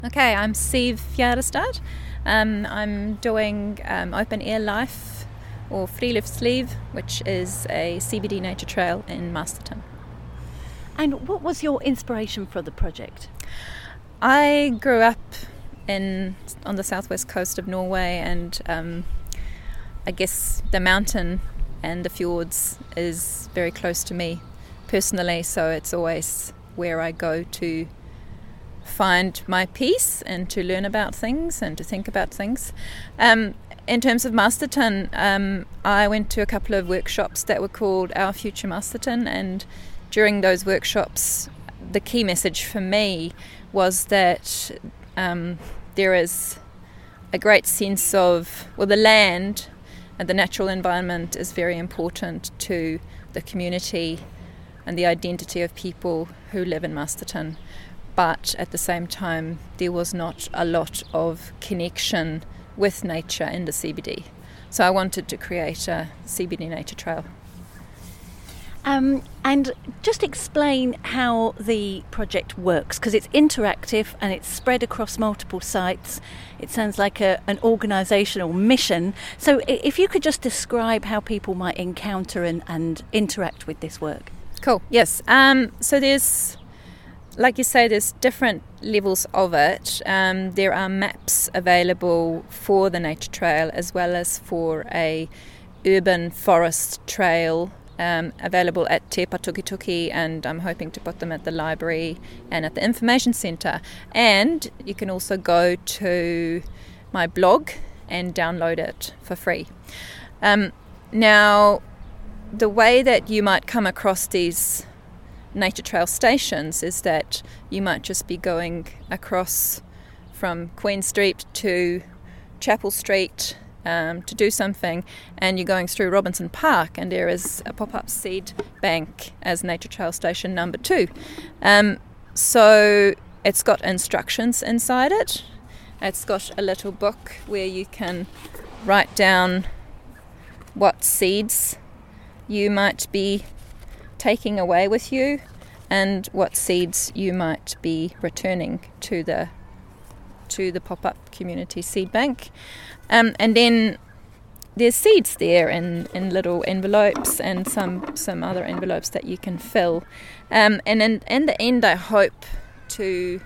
Okay, I'm Siv Fjærestad. I'm doing Open Air Life, or Friluftsliv, which is a CBD nature trail in Masterton. And what was your inspiration for the project? I grew up on the southwest coast of Norway, and I guess the mountain and the fjords is very close to me personally, so it's always where I go to find my peace and to learn about things and to think about things. In terms of Masterton, I went to a couple of workshops that were called Our Future Masterton, and during those workshops the key message for me was that there is a great sense of, the land and the natural environment is very important to the community and the identity of people who live in Masterton. But at the same time, there was not a lot of connection with nature in the CBD. So I wanted to create a CBD nature trail. And just explain how the project works, because it's interactive and it's spread across multiple sites. It sounds like an organisational mission. So if you could just describe how people might encounter and interact with this work. Cool, yes. So there's, like you say, there's different levels of it. There are maps available for the nature trail as well as for a urban forest trail available at Te Patukituki, and I'm hoping to put them at the library and at the information centre. And you can also go to my blog and download it for free. Now, the way that you might come across these nature trail stations is that you might just be going across from Queen Street to Chapel Street to do something, and you're going through Robinson Park, and there is a pop-up seed bank as nature trail station number 2. So it's got instructions inside it. It's got a little book where you can write down what seeds you might be taking away with you and what seeds you might be returning to the pop-up community seed bank. And then there's seeds there in little envelopes and some other envelopes that you can fill. And in the end, I hope to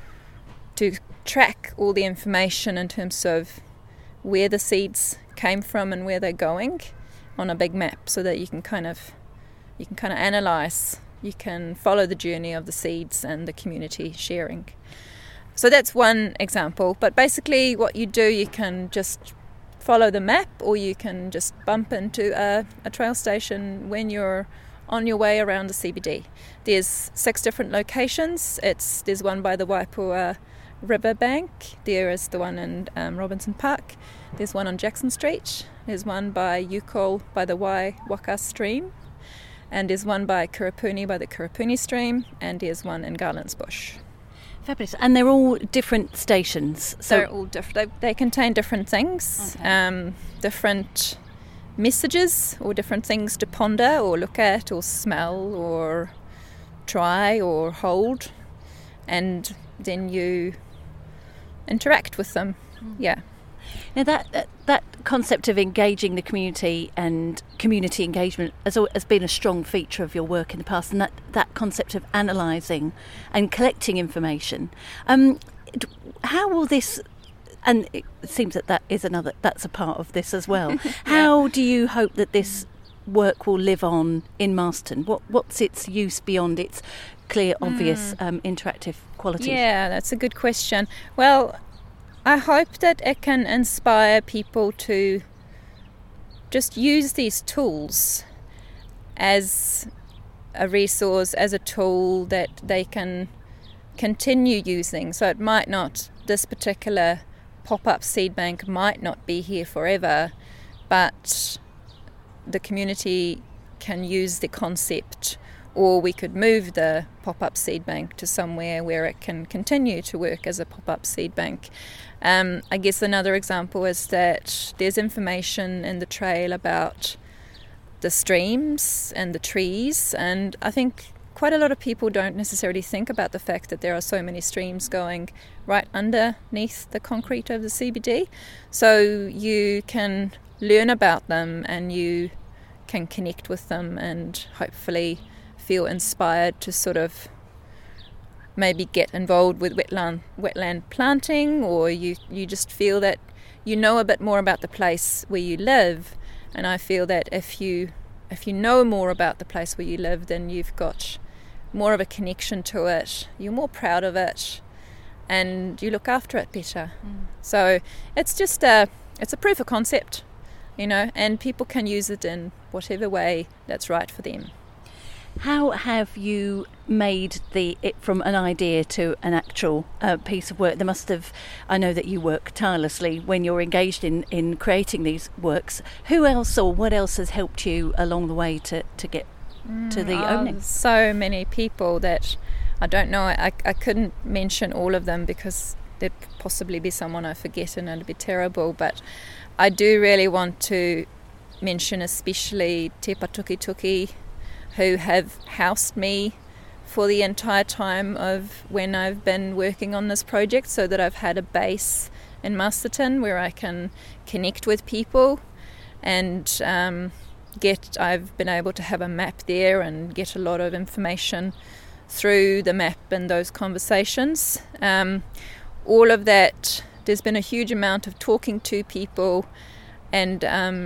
track all the information in terms of where the seeds came from and where they're going on a big map, so that you can kind of analyse, you can follow the journey of the seeds and the community sharing. So that's one example, but basically what you do, you can just follow the map, or you can just bump into a trail station when you're on your way around the CBD. There's 6 different locations. There's one by the Waipua River bank, there is the one in Robinson Park, there's one on Jackson Street, there's one by Yukol by the Waiwaka stream, and there's one by Kurapuni by the Kurapuni stream, and there's one in Garlands Bush. Fabulous. And they're all different stations. So they're all different. They contain different things, okay. Different messages, or different things to ponder or look at or smell or try or hold, and then you interact with them. Yeah. Now that concept of engaging the community and community engagement has been a strong feature of your work in the past, and that concept of analysing and collecting information. How will this, and it seems that's a part of this as well. How do you hope that this work will live on in Marston? What's its use beyond its clear, obvious interactive qualities? Yeah, that's a good question. Well, I hope that it can inspire people to just use these tools as a resource, as a tool that they can continue using. So it might not, this particular pop-up seed bank might not be here forever, but the community can use the concept, or we could move the pop-up seed bank to somewhere where it can continue to work as a pop-up seed bank. I guess another example is that there's information in the trail about the streams and the trees, and I think quite a lot of people don't necessarily think about the fact that there are so many streams going right underneath the concrete of the CBD. So you can learn about them and you can connect with them and hopefully feel inspired to sort of maybe get involved with wetland planting, or you just feel that you know a bit more about the place where you live. And I feel that if you know more about the place where you live, then you've got more of a connection to it, you're more proud of it, and you look after it better. So it's just it's a proof of concept, and people can use it in whatever way that's right for them. How have you made it from an idea to an actual piece of work? I know that you work tirelessly when you're engaged in creating these works. Who else or what else has helped you along the way to get to the opening? So many people that I don't know. I couldn't mention all of them because there'd possibly be someone I forget and it'd be terrible. But I do really want to mention especially Te Patuki, who have housed me for the entire time of when I've been working on this project, so that I've had a base in Masterton where I can connect with people and I've been able to have a map there and get a lot of information through the map and those conversations. All of that, there's been a huge amount of talking to people and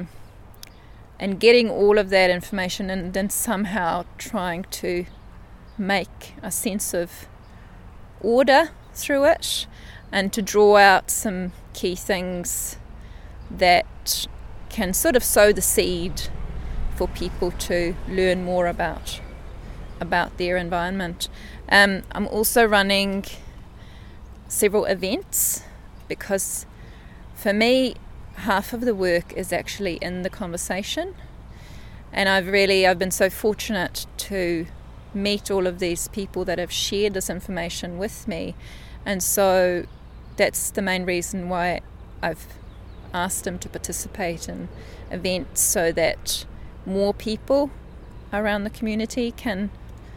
getting all of that information and then somehow trying to make a sense of order through it and to draw out some key things that can sort of sow the seed for people to learn more about their environment. I'm also running several events because for me half of the work is actually in the conversation, and I've been so fortunate to meet all of these people that have shared this information with me, and so that's the main reason why I've asked them to participate in events, so that more people around the community can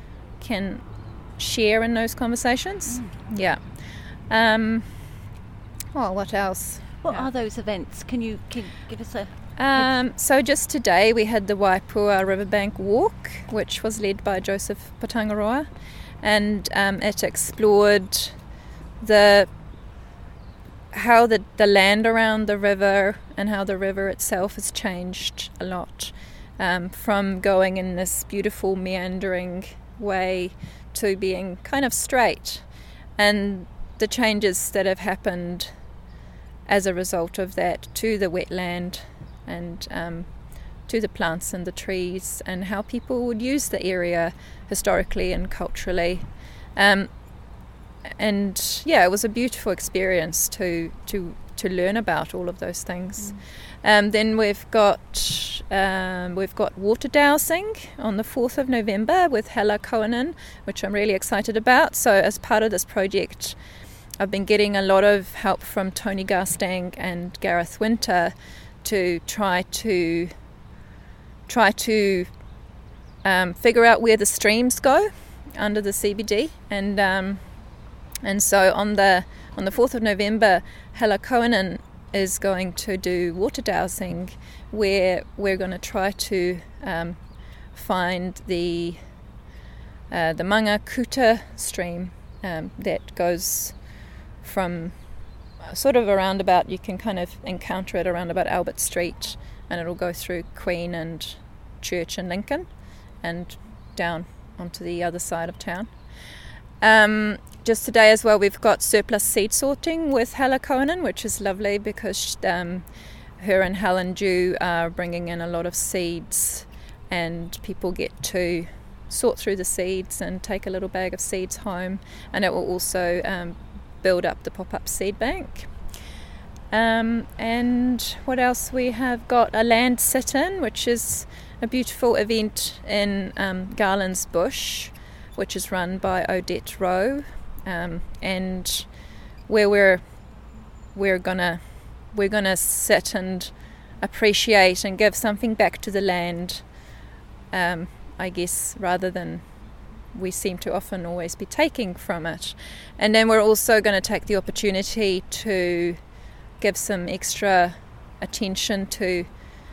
share in those conversations. What else? What are those events? Can you give us a... So just today we had the Waipua Riverbank Walk, which was led by Joseph Patangaroa, and it explored how the land around the river and how the river itself has changed a lot, from going in this beautiful meandering way to being kind of straight, and the changes that have happened as a result of that to the wetland and to the plants and the trees, and how people would use the area historically and culturally. It was a beautiful experience to learn about all of those things. Then we've got water dowsing on the 4th of November with Hella Koenen, which I'm really excited about. So as part of this project, I've been getting a lot of help from Tony Garstang and Gareth Winter to try to figure out where the streams go under the CBD, and so on the 4th of November, Hella Koenen is going to do water dowsing, where we're going to try to find the Manga Kuta stream that goes from sort of around about, you can kind of encounter it around about Albert Street, and it'll go through Queen and Church and Lincoln and down onto the other side of town. Just today as well, we've got surplus seed sorting with Hella Koenen, which is lovely because her and Helen Dew are bringing in a lot of seeds, and people get to sort through the seeds and take a little bag of seeds home, and it will also build up the pop-up seed bank. And what else? We have got a land sit-in, which is a beautiful event in Garland's Bush, which is run by Odette Rowe, and where we're gonna sit and appreciate and give something back to the land, I guess, rather than we seem to often always be taking from it. And then we're also going to take the opportunity to give some extra attention to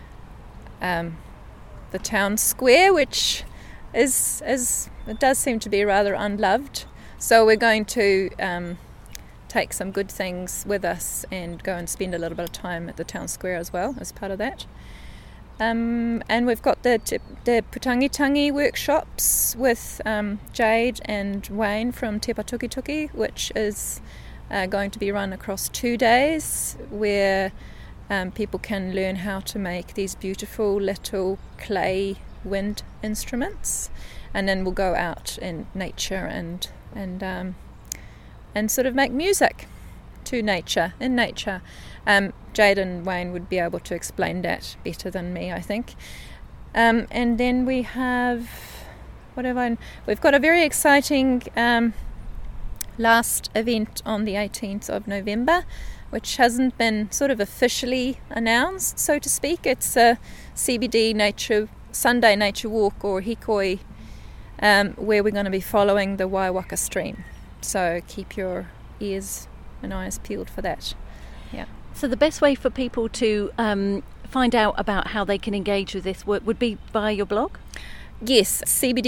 the town square, which is it does seem to be rather unloved. So we're going to take some good things with us and go and spend a little bit of time at the town square as well as part of that. And we've got the Putangitangi workshops with Jade and Wayne from Te Patukituki, which is going to be run across 2 days, where people can learn how to make these beautiful little clay wind instruments, and then we'll go out in nature and sort of make music to nature, in nature. Jade and Wayne would be able to explain that better than me, I think. And then we have, we've got a very exciting last event on the 18th of November, which hasn't been sort of officially announced, so to speak. It's a CBD Sunday nature walk, or hikoi, where we're going to be following the Waiwaka stream. So keep your ears and eyes peeled for that. Yeah. So the best way for people to find out about how they can engage with this work would be via your blog? Yes,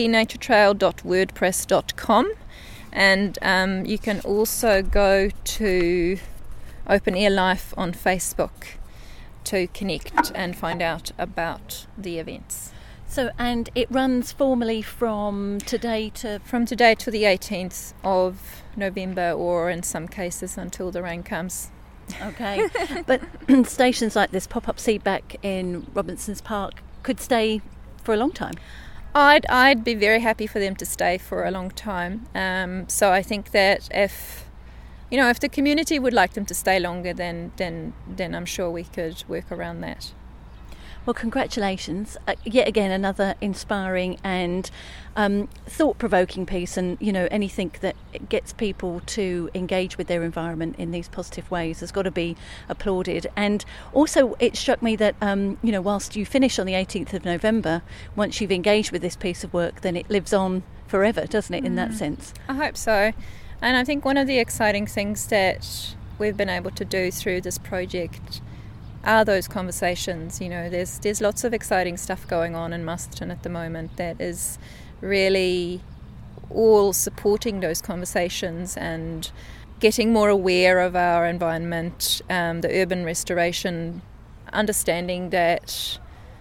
cbdnaturetrail.wordpress.com, and you can also go to Open Air Life on Facebook to connect and find out about the events. So, and it runs formally from today to the 18th of November, or in some cases until the rain comes. Okay. But stations like this pop-up seedback in Robinson's Park could stay for a long time. I'd be very happy for them to stay for a long time. So I think that if the community would like them to stay longer, then I'm sure we could work around that. Well, congratulations. Yet again, another inspiring and thought-provoking piece, and, anything that gets people to engage with their environment in these positive ways has got to be applauded. And also, it struck me that, whilst you finish on the 18th of November, once you've engaged with this piece of work, then it lives on forever, doesn't it, in that sense? I hope so. And I think one of the exciting things that we've been able to do through this project are those conversations. There's lots of exciting stuff going on in Masterton at the moment that is really all supporting those conversations and getting more aware of our environment, the urban restoration, understanding that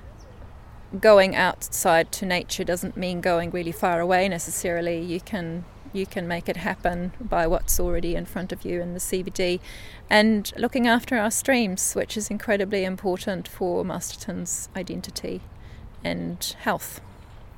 going outside to nature doesn't mean going really far away necessarily. You can make it happen by what's already in front of you in the CBD, and looking after our streams, which is incredibly important for Masterton's identity and health.